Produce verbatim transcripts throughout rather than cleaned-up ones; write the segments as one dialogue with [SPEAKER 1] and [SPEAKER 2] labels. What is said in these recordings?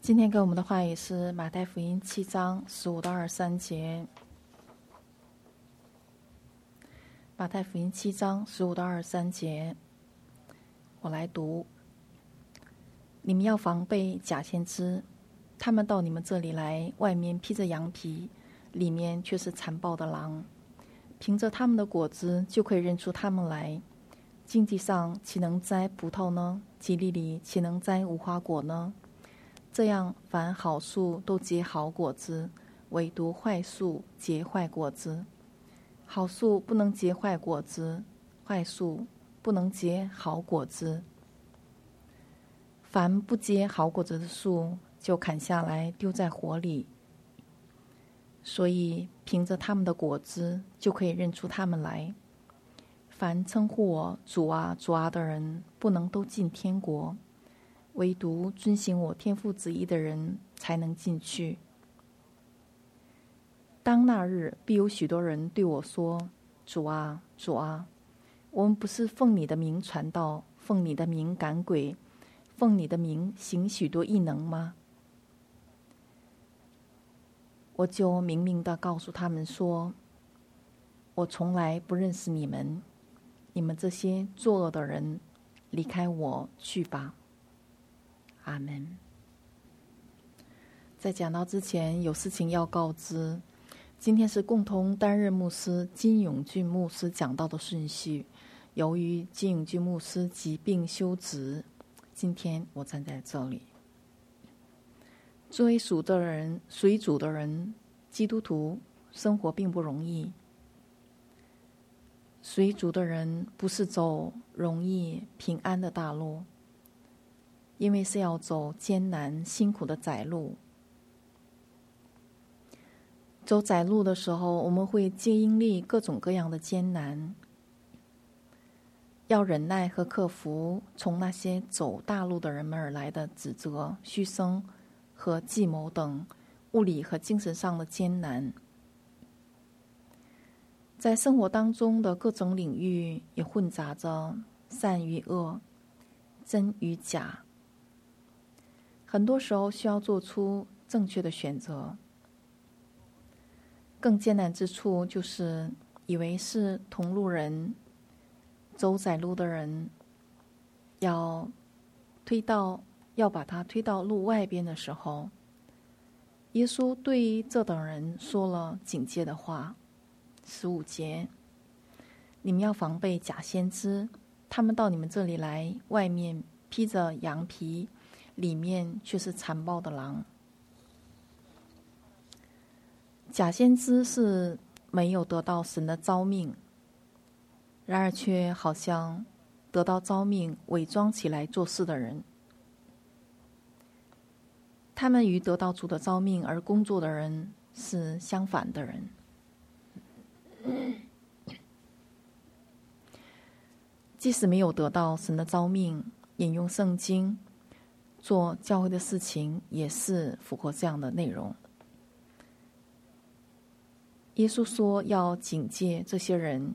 [SPEAKER 1] 今天给我们的话语是马太福音七章十五到二十三节。马太福音七章十五到二十三节，我来读。你们要防备假先知，他们到你们这里来，外面披着羊皮，里面却是残暴的狼。凭着他们的果子就可以认出他们来。荆棘上岂能摘葡萄呢？蒺藜里岂能摘无花果呢？这样，凡好树都结好果子，唯独坏树结坏果子。好树不能结坏果子，坏树不能结好果子。凡不结好果子的树，就砍下来丢在火里。所以，凭着他们的果子，就可以认出他们来。凡称呼我主啊主啊的人，不能都进天国，唯独遵行我天父旨意的人才能进去。当那日，必有许多人对我说：主啊主啊，我们不是奉你的名传道，奉你的名赶鬼，奉你的名行许多异能吗？我就明明地告诉他们说：我从来不认识你们，你们这些作恶的人，离开我去吧。阿们。在讲到之前，有事情要告知。今天是共同担任牧师金永俊牧师讲道的顺序。由于金永俊牧师疾病休职，今天我站在这里。作为属的人，属于主的人，基督徒生活并不容易。属于主的人不是走容易平安的大路，因为是要走艰难辛苦的窄路。走窄路的时候，我们会经历各种各样的艰难，要忍耐和克服从那些走大路的人们而来的指责、嘘声和计谋等物理和精神上的艰难。在生活当中的各种领域也混杂着善与恶、真与假，很多时候需要做出正确的选择。更艰难之处就是以为是同路人、走窄路的人，要推到要把他推到路外边的时候，耶稣对这等人说了警戒的话。十五节，你们要防备假先知，他们到你们这里来，外面披着羊皮，里面却是残暴的狼。假先知是没有得到神的召命，然而却好像得到召命，伪装起来做事的人。他们与得到主的召命而工作的人是相反的人。即使没有得到神的召命，引用圣经做教会的事情也是符合这样的内容。耶稣说要警戒这些人，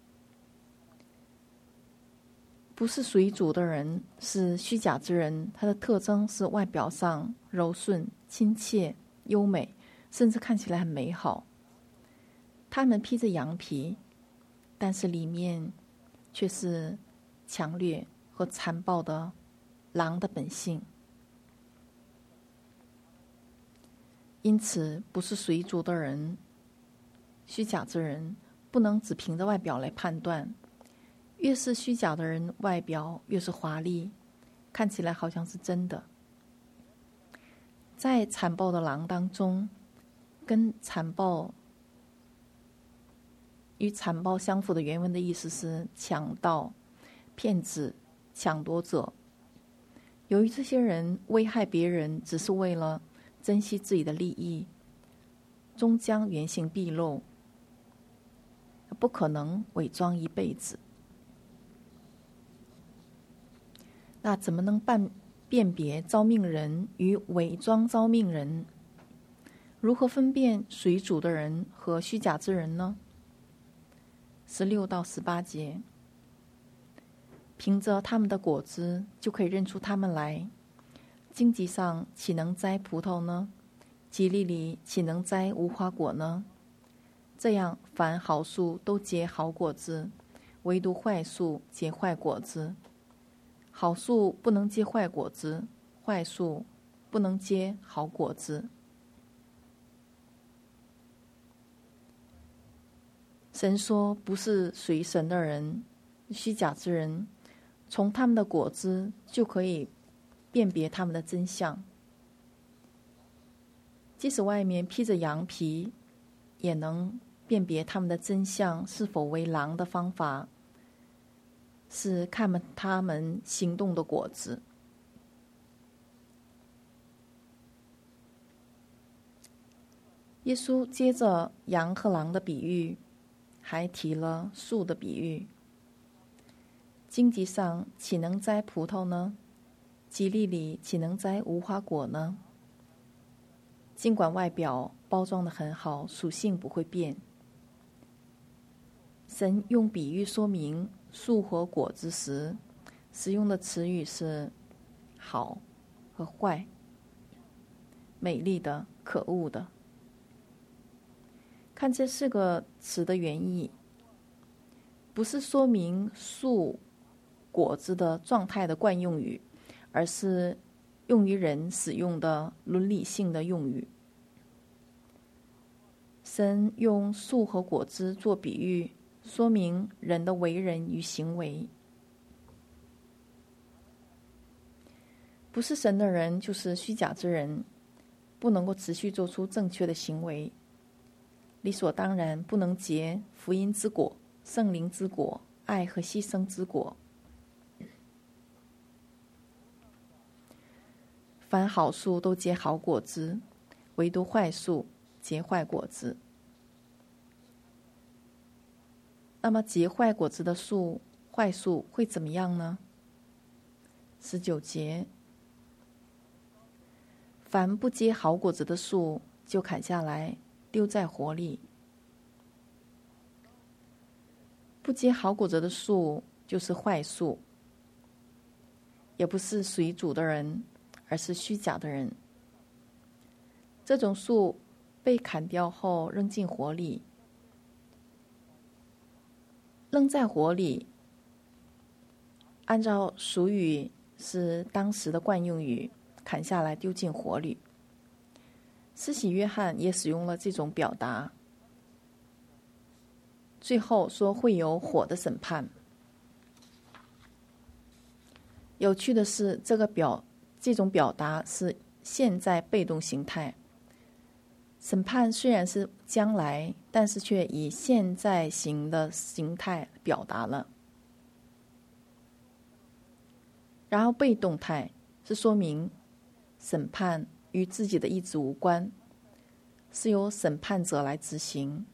[SPEAKER 1] 不是属于主的人，是虚假之人。他的特征是外表上柔顺、亲切、优美，甚至看起来很美好。他们披着羊皮，但是里面却是强烈和残暴的狼的本性。因此，不是属于主的人，虚假之人，不能只凭着外表来判断。越是虚假的人，外表越是华丽，看起来好像是真的。在残暴的狼当中，跟残暴与残暴相符的原文的意思是强盗、骗子、抢夺者。由于这些人危害别人只是为了珍惜自己的利益，终将原形毕露，不可能伪装一辈子。那怎么能办辨别召命人与伪装召命人？如何分辨属于主的人和虚假之人呢？十六到十八节，凭着他们的果子就可以认出他们来。 荆棘上岂能摘葡萄呢？棘藜里岂能摘无花果呢？这样，凡好树都结好果子，唯独坏树结坏果子。好树不能结坏果子，坏树不能结好果子。神说，不是属神的人，虚假之人，从他们的果子就可以辨别他们的真相。即使外面披着羊皮，也能辨别他们的真相是否为狼的方法，是看他们行动的果子。耶稣接着羊和狼的比喻，还提了树的比喻。荆棘上岂能摘葡萄呢？棘藜里岂能摘无花果呢？尽管外表包装得很好，属性不会变。神用比喻说明树和果子时，使用的词语是好和坏，美丽的、可恶的。看这四个词的原意，不是说明树果子的状态的惯用语，而是用于人使用的伦理性的用语。神用树和果子做比喻，说明人的为人与行为。不是神的人就是虚假之人，不能够持续做出正确的行为，理所当然不能结福音之果、圣灵之果、爱和牺牲之果。凡好树都结好果子，唯独坏树结坏果子。那么结坏果子的树、坏树会怎么样呢？十九节，凡不结好果子的树，就砍下来丢在火里。不结好果子的树就是坏树，也不是属于主的人，而是虚假的人。这种树被砍掉后扔进火里，扔在火里，按照俗语是当时的惯用语，砍下来丢进火里。施洗约翰也使用了这种表达，最后说会有火的审判。有趣的是，这个表这种表达是现在被动形态，审判虽然是将来，但是却以现在形的形态表达了。然后被动态是说明审判与自己的意志无关，是由审判者来执行。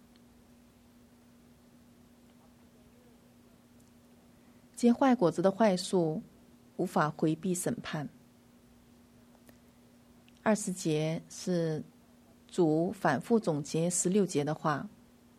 [SPEAKER 1] 结坏果子的坏树无法回避审判。二十节是主反复总结十六节的话，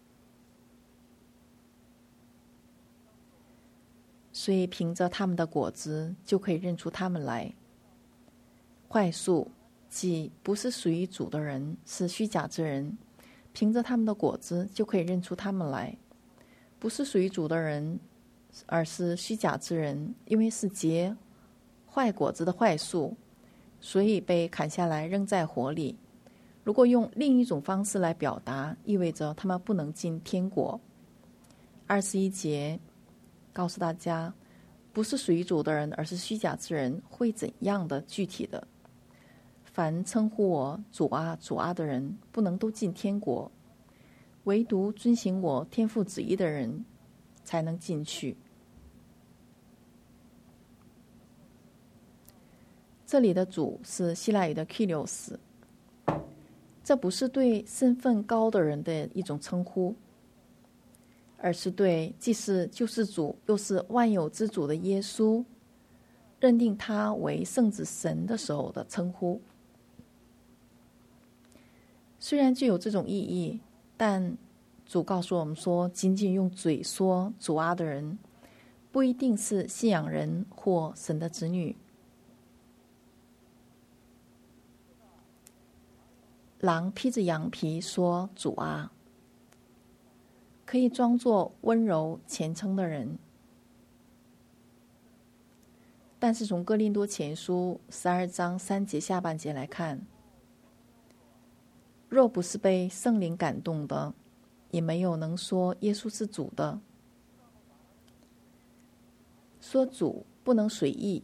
[SPEAKER 1] 所以凭着他们的果子就可以认出他们来。坏树即不是属于主的人，是虚假之人，凭着他们的果子就可以认出他们来。不是属于主的人，而是虚假之人，因为是结坏果子的坏树，所以被砍下来扔在火里。如果用另一种方式来表达，意味着他们不能进天国。二十一节告诉大家，不是属于主的人，而是虚假之人会怎样的具体的。凡称呼我主啊主啊的人，不能都进天国，唯独遵行我天父旨意的人才能进去。这里的主是希腊语的 kyrios， 这不是对身份高的人的一种称呼，而是对既是救世主又是万有之主的耶稣，认定他为圣子神的时候的称呼。虽然具有这种意义，但主告诉我们说，仅仅用嘴说主啊的人，不一定是信仰人或神的子女。 狼披着羊皮说：“主啊。”可以装作温柔虔诚的人。但是从哥林多前书十二章三节下半节来看，若不是被圣灵感动的，也没有能说耶稣是主的。说主不能随意，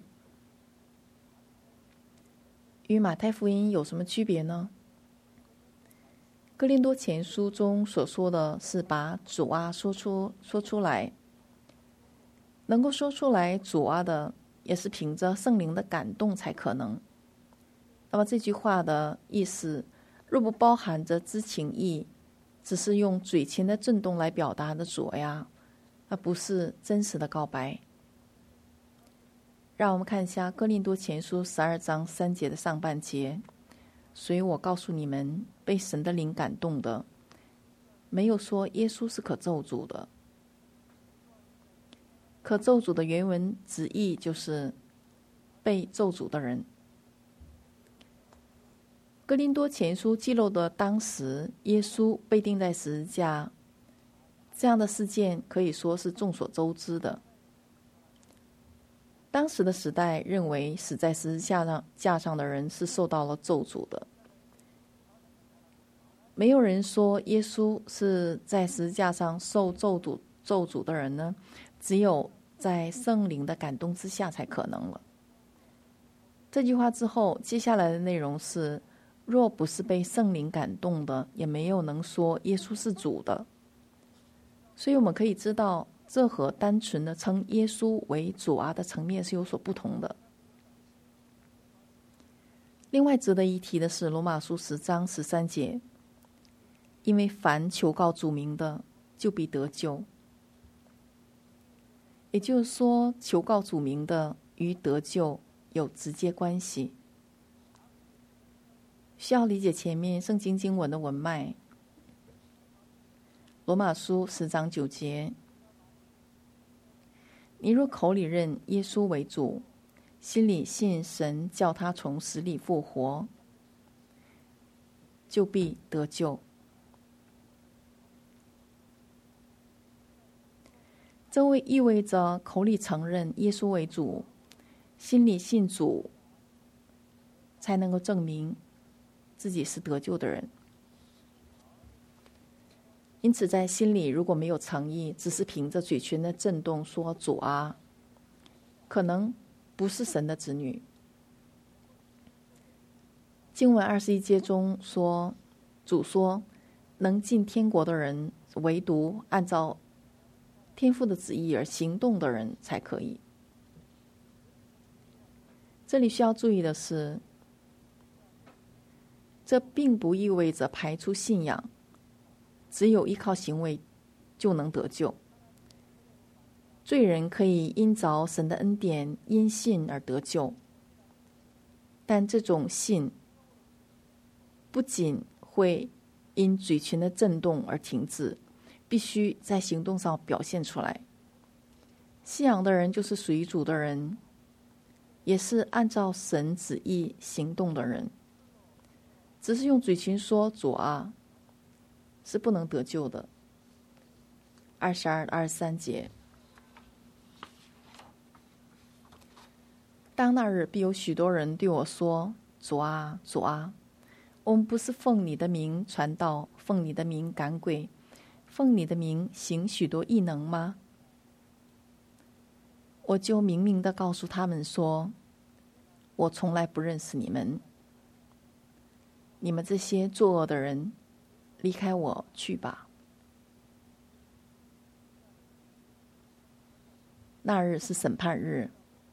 [SPEAKER 1] 与马太福音有什么区别呢？哥林多前书中所说的是把主啊说出说出来，能够说出来主啊的，也是凭着圣灵的感动才可能。那么这句话的意思，若不包含着知情意，只是用嘴唇的震动来表达的主呀，那不是真实的告白。让我们看一下哥林多前书十二章三节的上半节。所以我告诉你们，被神的灵感动的，没有说耶稣是可咒诅的。可咒诅的原文直译就是被咒诅的人。哥林多前书记录的当时耶稣被钉在十字架，这样的事件可以说是众所周知的。当时的时代认为死在十字架上架上的人是受到了咒诅的，没有人说耶稣是在十字架上受咒诅咒诅的人呢，只有在圣灵的感动之下才可能了。这句话之后，接下来的内容是：若不是被圣灵感动的，也没有能说耶稣是主的。所以我们可以知道，这和单纯的称耶稣为主啊的层面是有所不同的。另外值得一提的是罗马书十章十三节，因为凡求告主名的，就必得救。也就是说，求告主名的与得救有直接关系。需要理解前面圣经经文的文脉。罗马书十章九节，你若口里认耶稣为主，心里信神叫他从死里复活，就必得救。这位意味着口里承认耶稣为主，心里信主，才能够证明自己是得救的人。因此在心里如果没有诚意，只是凭着嘴唇的震动说主啊，可能不是神的子女。经文二十一节中说，主说能进天国的人，唯独按照天父的旨意而行动的人才可以。这里需要注意的是，这并不意味着排除信仰，只有依靠行为就能得救。罪人可以因着神的恩典，因信而得救，但这种信不仅会因嘴唇的震动而停滞，必须在行动上表现出来。信仰的人就是属于主的人，也是按照神旨意行动的人。只是用嘴唇说主啊，是不能得救的。二十二、二十三节，当那日必有许多人对我说：主啊，主啊，我们不是奉你的名传道，奉你的名赶鬼，奉你的名行许多异能吗？我就明明地告诉他们说，我从来不认识你们，你们这些作恶的人，离开我去吧。那日是审判日，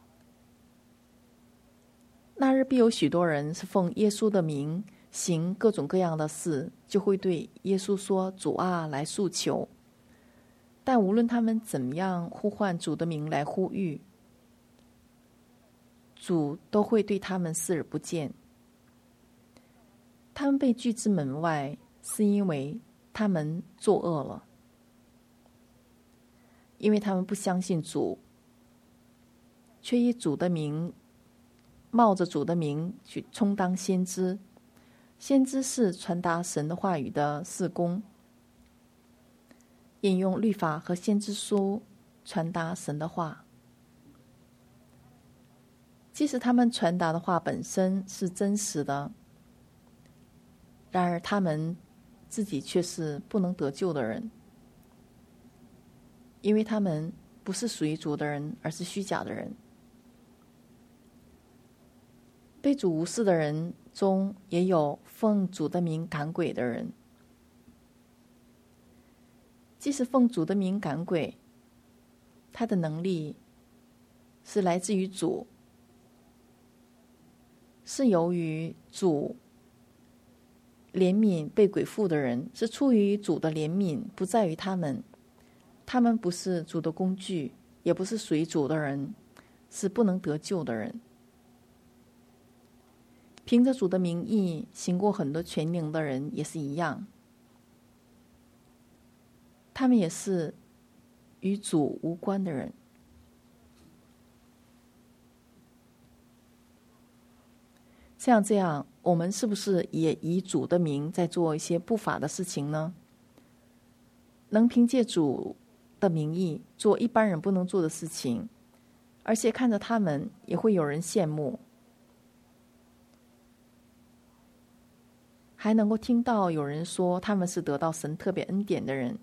[SPEAKER 1] 那日必有许多人是奉耶稣的名行各种各样的事，就会对耶稣说主啊来诉求。但无论他们怎么样呼唤主的名来呼吁，主都会对他们视而不见。他们被拒之门外，是因为他们作恶了，因为他们不相信主，却以主的名冒着主的名去充当先知， 先知是传达神的话语的事工，引用律法和先知书传达神的话。即使他们传达的话本身是真实的，然而他们自己却是不能得救的人，因为他们不是属于主的人，而是虚假的人。被主无视的人中也有奉主的名赶鬼的人。即使奉主的名赶鬼，他的能力是来自于主，是由于主怜悯被鬼附的人，是出于主的怜悯，不在于他们。他们不是主的工具，也不是属于主的人，是不能得救的人。凭着主的名义行过很多权灵的人也是一样，他们也是与主无关的人。像这样，我们是不是也以主的名在做一些不法的事情呢？能凭借主的名义做一般人不能做的事情，而且看着他们也会有人羡慕，还能够听到有人说他们是得到神特别恩典的人。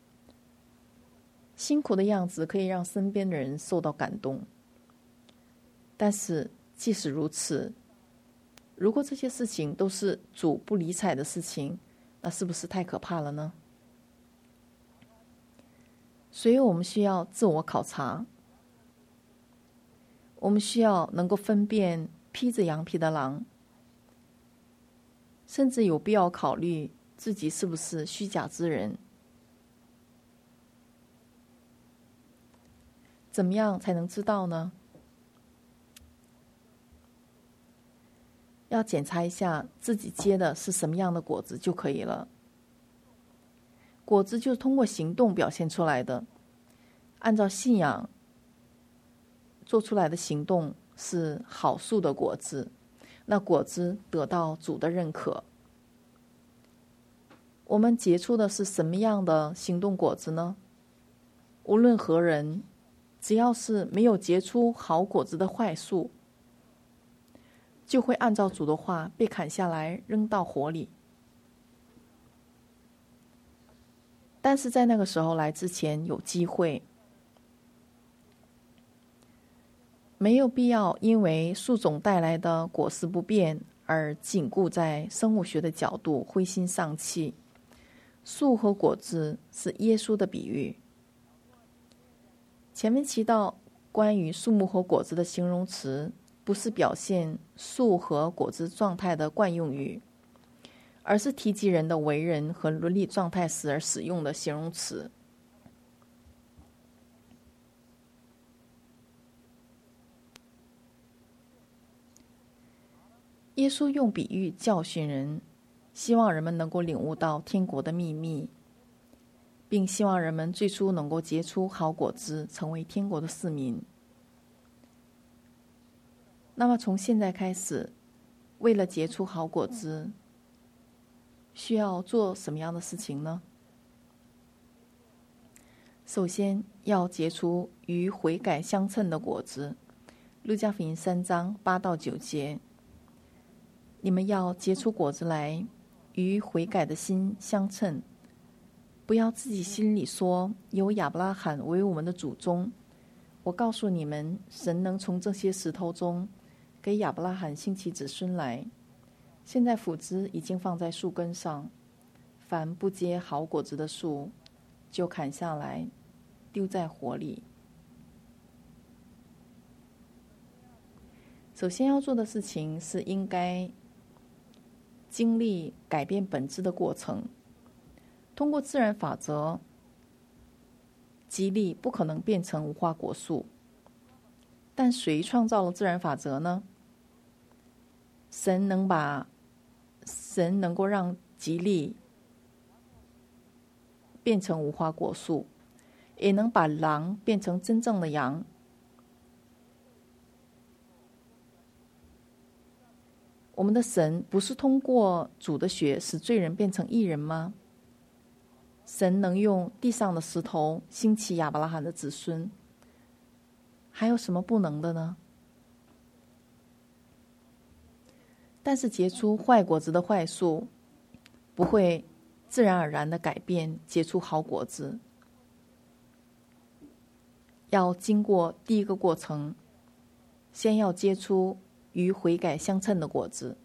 [SPEAKER 1] 辛苦的样子可以让身边的人受到感动，但是即使如此，如果这些事情都是主不理睬的事情，那是不是太可怕了呢？所以我们需要自我考察，我们需要能够分辨披着羊皮的狼，甚至有必要考虑自己是不是虚假之人。怎么样才能知道呢？要检查一下自己结的是什么样的果子就可以了。果子就是通过行动表现出来的，按照信仰做出来的行动是好树的果子，那果子得到主的认可。我们结出的是什么样的行动果子呢？无论何人，只要是没有结出好果子的坏树，就会按照主的话被砍下来扔到火里。但是在那个时候来之前有机会，没有必要因为树种带来的果实不变而紧固在生物学的角度灰心丧气。树和果子是耶稣的比喻。前面提到关于树木和果子的形容词，不是表现树和果子状态的惯用语，而是提及人的为人和伦理状态时而使用的形容词。耶稣用比喻教训人，希望人们能够领悟到天国的秘密，并希望人们最初能够结出好果子，成为天国的市民。那么从现在开始，为了结出好果子，需要做什么样的事情呢？首先要结出与悔改相称的果子。路加福音三章八到九节，你们要结出果子来，与悔改的心相称。不要自己心里说，有亚伯拉罕为我们的祖宗。我告诉你们，神能从这些石头中给亚伯拉罕兴起子孙来。现在斧子已经放在树根上，凡不结好果子的树，就砍下来，丢在火里。首先要做的事情是应该经历改变本质的过程。通过自然法则，吉利不可能变成无花果树。但谁创造了自然法则呢？神能把神能够让吉利变成无花果树，也能把狼变成真正的羊。 我们的神不是通过主的血使罪人变成义人吗？神能用地上的石头兴起亚伯拉罕的子孙，还有什么不能的呢？但是结出坏果子的坏树不会自然而然的改变结出好果子，要经过第一个过程，先要结出与悔改相称的果子，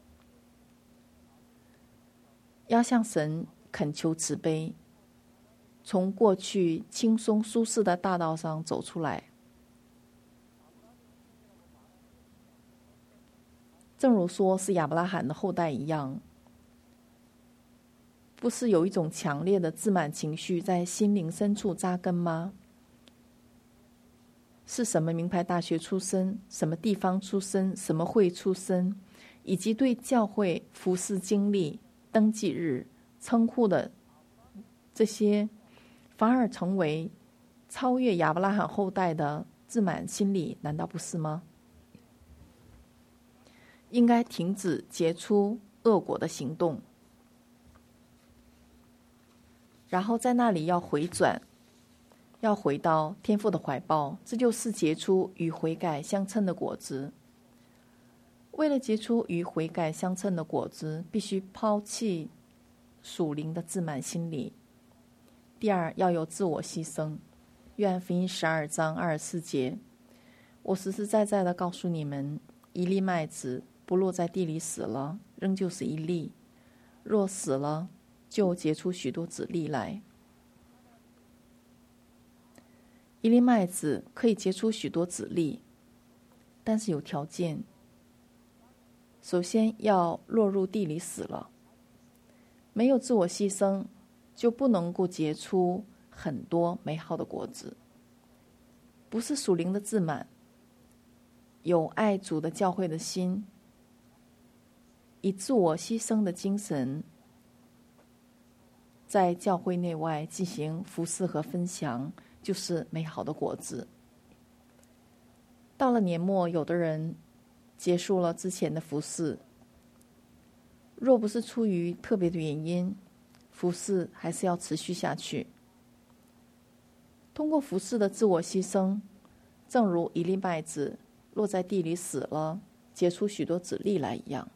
[SPEAKER 1] 要向神恳求慈悲，从过去轻松舒适的大道上走出来。正如说是亚伯拉罕的后代一样，不是有一种强烈的自满情绪在心灵深处扎根吗？是什么名牌大学出身，什么地方出身，什么会出身，以及对教会服事经历、登记日、称呼的这些，反而成为超越亚伯拉罕后代的自满心理，难道不是吗？应该停止结出恶果的行动，然后在那里要回转，要回到天父的怀抱，这就是结出与悔改相称的果子。为了结出与悔改相称的果子，必须抛弃属灵的自满心理。第二，要有自我牺牲。约翰福音十二章二十四节，我实实在在的告诉你们，一粒麦子不落在地里死了，仍旧是一粒；若死了，就结出许多子粒来。一粒麦子可以结出许多子粒，但是有条件。首先要落入地里死了，没有自我牺牲，就不能够结出很多美好的果子。不是属灵的自满，有爱主的教会的心，以自我牺牲的精神，在教会内外进行服事和分享，就是美好的果子。到了年末，有的人结束了之前的服事，若不是出于特别的原因，服事还是要持续下去。通过服事的自我牺牲，正如一粒麦子落在地里死了，结出许多子粒来一样。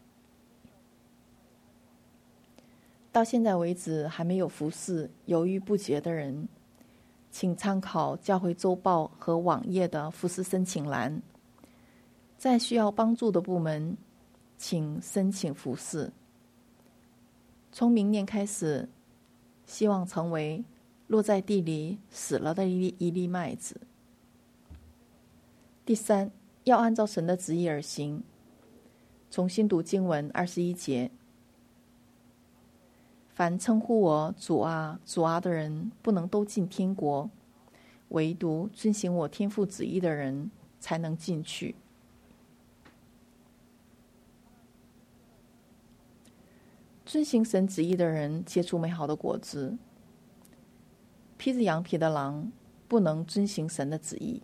[SPEAKER 1] 到现在为止还没有服事、犹豫不决的人，请参考教会周报和网页的服事申请栏。在需要帮助的部门，请申请服事。从明年开始，希望成为落在地里死了的一粒一粒麦子。第三，要按照神的旨意而行。重新读经文二十一节，凡称呼我主啊主啊的人，不能都进天国，唯独遵行我天父旨意的人才能进去。遵行神旨意的人结出美好的果子，披着羊皮的狼不能遵行神的旨意，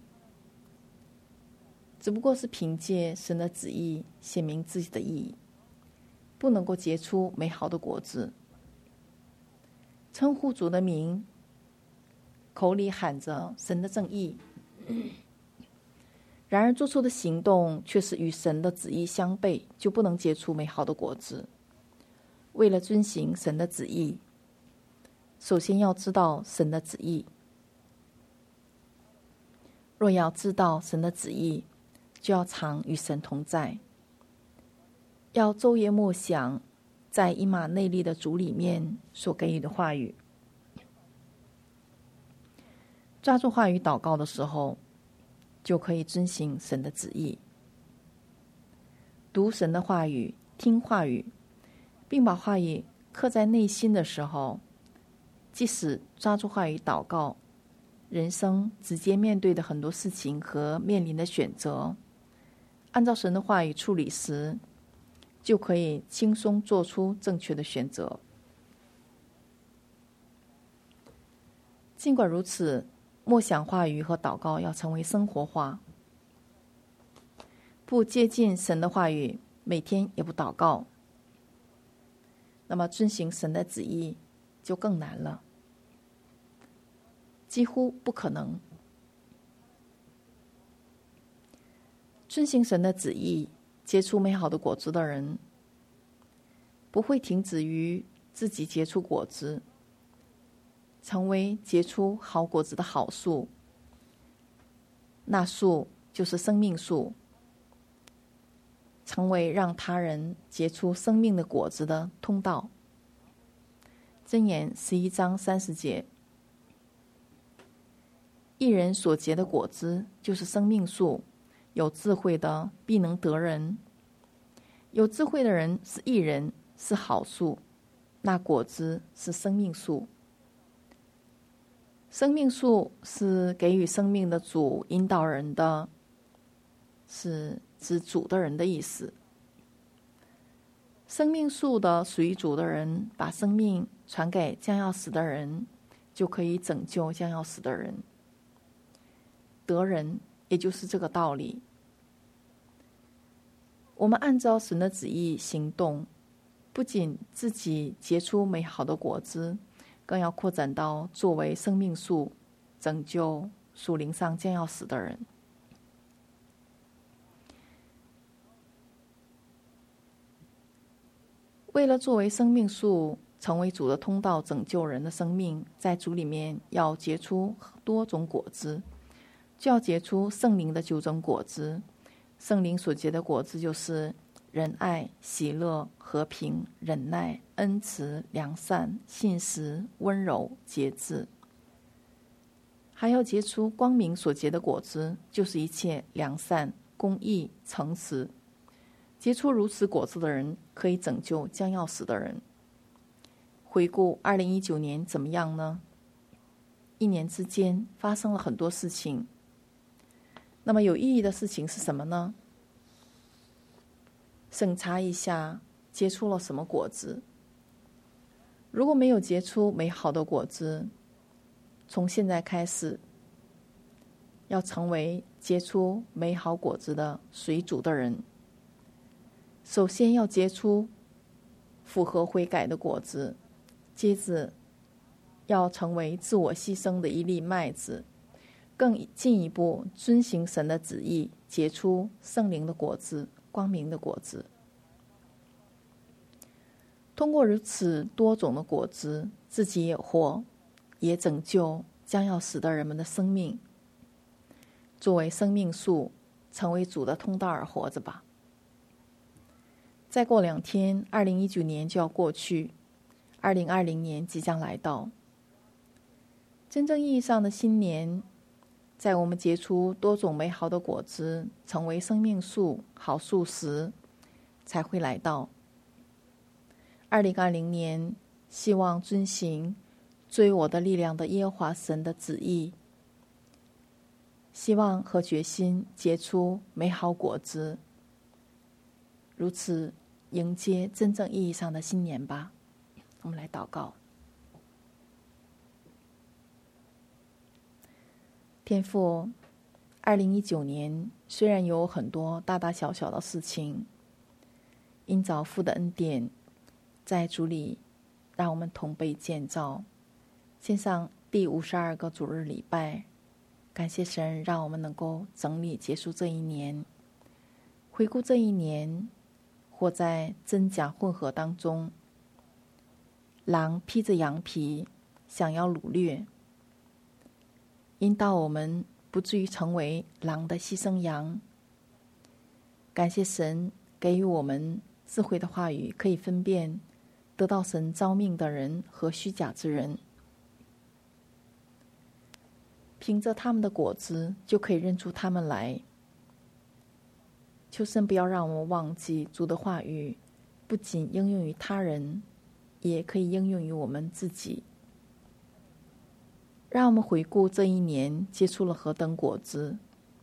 [SPEAKER 1] 只不过是凭借神的旨意显明自己的意义，不能够结出美好的果子。称呼主的名，口里喊着神的正义，然而做出的行动却是与神的旨意相悖，就不能结出美好的果子。为了遵行神的旨意，首先要知道神的旨意。若要知道神的旨意，就要常与神同在，要昼夜默想在以马内利的主里面所给予的话语。抓住话语祷告的时候，就可以遵行神的旨意。读神的话语，听话语，并把话语刻在内心的时候，即使抓住话语祷告，人生直接面对的很多事情和面临的选择，按照神的话语处理时，就可以轻松做出正确的选择。尽管如此，默想话语和祷告要成为生活化。不接近神的话语， 每天也不祷告，那么遵行神的旨意就更难了，几乎不可能。遵行神的旨意，结出美好的果子的人，不会停止于自己结出果子，成为结出好果子的好树。那树就是生命树，成为让他人结出生命的果子的通道。箴言十一章三十节，义人所结的果子就是生命树，有智慧的必能得人。有智慧的人是义人，是好树，那果子是生命树。生命树是给予生命的主引导人的，是指主的人的意思。生命树的属于主的人，把生命传给将要死的人，就可以拯救将要死的人。得人也就是这个道理。我们按照神的旨意行动，不仅自己结出美好的果子，更要扩展到作为生命树，拯救属灵上将要死的人。为了作为生命树，成为主的通道，拯救人的生命，在主里面要结出多种果子，就要结出圣灵的九种果子。圣灵所结的果子就是仁爱、喜乐、和平、忍耐、恩慈、良善、信实、温柔、节制。还要结出光明所结的果子，就是一切良善、公义、诚实。结出如此果子的人，可以拯救将要死的人。回顾二零一九年怎么样呢？一年之间发生了很多事情。那么有意义的事情是什么呢？审查一下结出了什么果子。如果没有结出美好的果子，从现在开始要成为结出美好果子的属主的人。首先要结出符合悔改的果子，接着要成为自我牺牲的一粒麦子，更进一步遵行神的旨意，结出圣灵的果子，光明的果子。通过如此多种的果子，自己也活，也拯救将要死的人们的生命。作为生命树，成为主的通道而活着吧。再过两天，二零一九年就要过去，二零二零年即将来到。真正意义上的新年，在我们结出多种美好的果子，成为生命树、好树时，才会来到。二零二零年，希望遵行追我的力量的耶和华神的旨意，希望和决心结出美好果子，如此迎接真正意义上的新年吧。我们来祷告。天父，二零一九年虽然有很多大大小小的事情，因着父的恩典，在主里让我们同被建造，献上第五十二个主日礼拜，感谢神让我们能够整理结束这一年。回顾这一年，活在真假混合当中，狼披着羊皮想要掳掠，引导我们不至于成为狼的牺牲羊。感谢神给予我们智慧的话语，可以分辨得到神召命的人和虚假之人，凭着他们的果子就可以认出他们来。求神不要让我们忘记主的话语不仅应用于他人，也可以应用于我们自己。让我们回顾这一年结出了何等果子。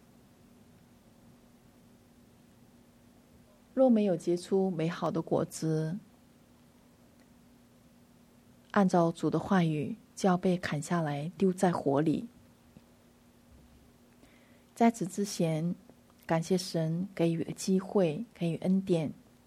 [SPEAKER 1] 若没有结出美好的果子，按照主的话语就要被砍下来丢在火里。在此之前，感谢神给予机会，给予恩典，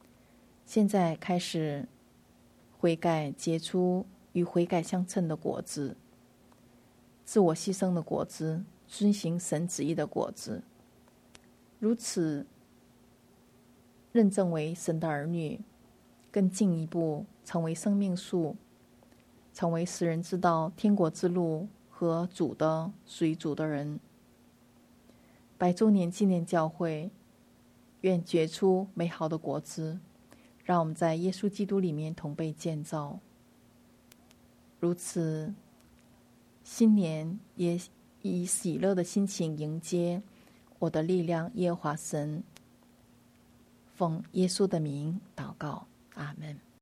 [SPEAKER 1] 现在开始悔改，结出与悔改相称的果子，自我牺牲的果子，遵行神旨意的果子，如此认证为神的儿女，更进一步成为生命树，成为使人知道天国之路和主的属于主的人。百周年纪念教会愿结出美好的果子，让我们在耶稣基督里面同被建造。如此，新年也以喜乐的心情迎接我的力量耶和华神。奉耶稣的名祷告，阿们。